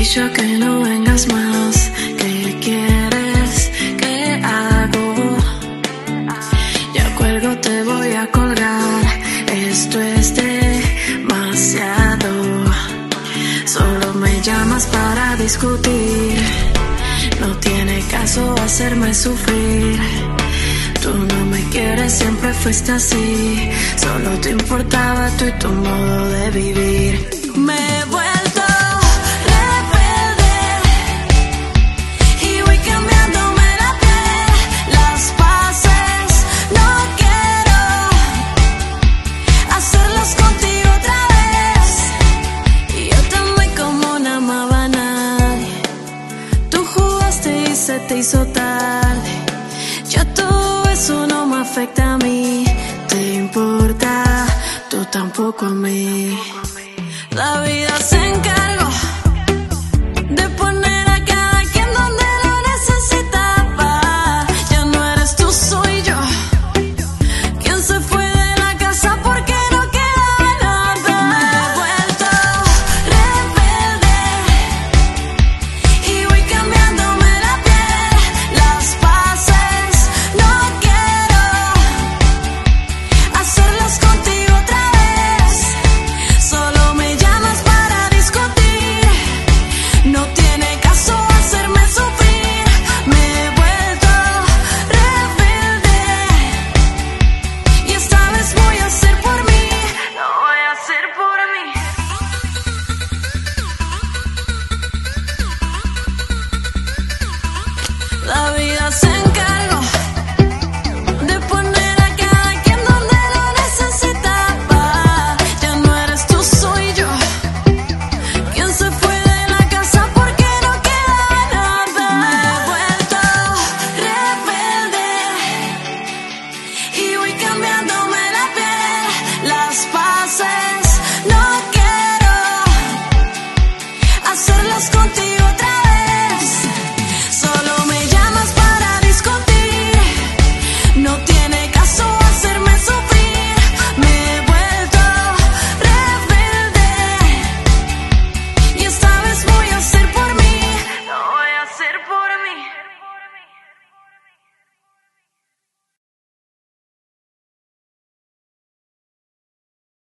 dicho que no vengas más. ¿Qué quieres que hago? Ya cuelgo, te voy a colgar. Esto es demasiado. Solo me llamas para discutir. No tiene caso hacerme sufrir. Tú no me quieres, siempre fuiste así. Solo te importaba tú y tu modo de vivir. Me he vuelto rebelde y voy cambiándome la piel. Las paces no quiero hacerlas contigo otra vez. Y yo te amé como no amaba a nadie. Tú jugaste y se te hizo tarde. Ya todo eso no me afecta a mí. ¿Te importa? Tú tampoco a mí. La vida se encargó